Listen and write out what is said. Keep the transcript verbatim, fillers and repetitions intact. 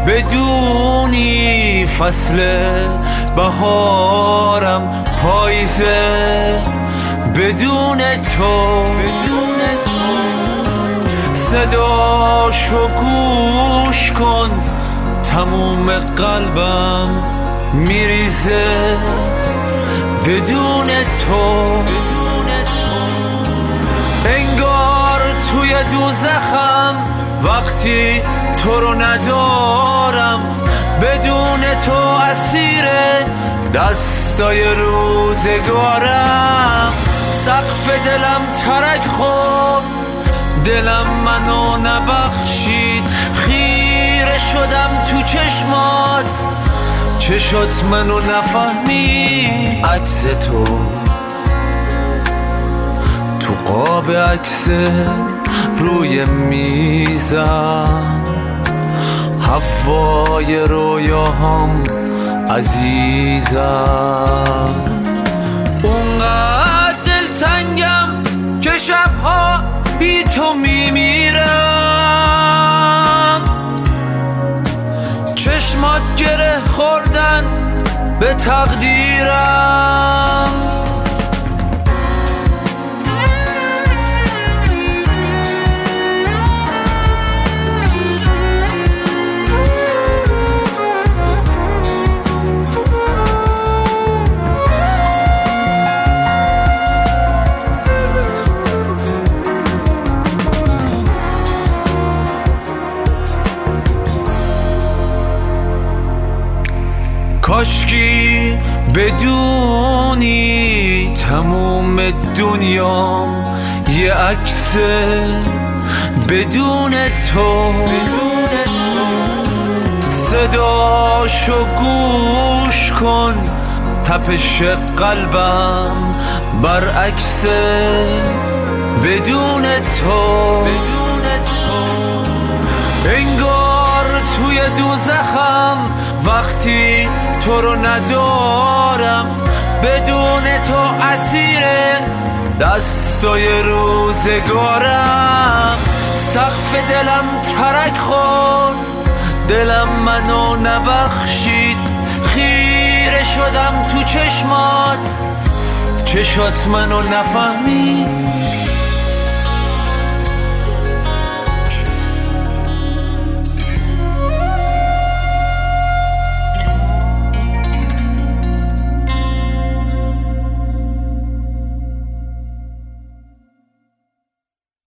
بدونی فصل بهارم پاییزه بدون تو صداشو گوش کن تموم قلبم میریزه بدون تو انگار توی دوزخم وقتی تو رو ندارم بدون تو اسیر دستای روزگارم سقف دلم ترک خورد دلم منو نبخشید خیره شدم تو چشمات چشات منو نفهمید عکس تو تو قاب عکس روی میزم هوای رویاهام عزیزم اونقدر دلتنگم که شبها بی تو میمیرم چشمات گره خوردن به تقدیرم کاشکی بدونی تموم دنیام یه عکسه بدون تو صداشو گوش کن تپش قلبم برعکسه بدون تو انگار توی دوزخم وقتی تو رو ندارم بدون تو اسیر دستای روزگارم سقف دلم ترک خورد دلم منو نبخشید خیره شدم تو چشمات چشات منو نفهمید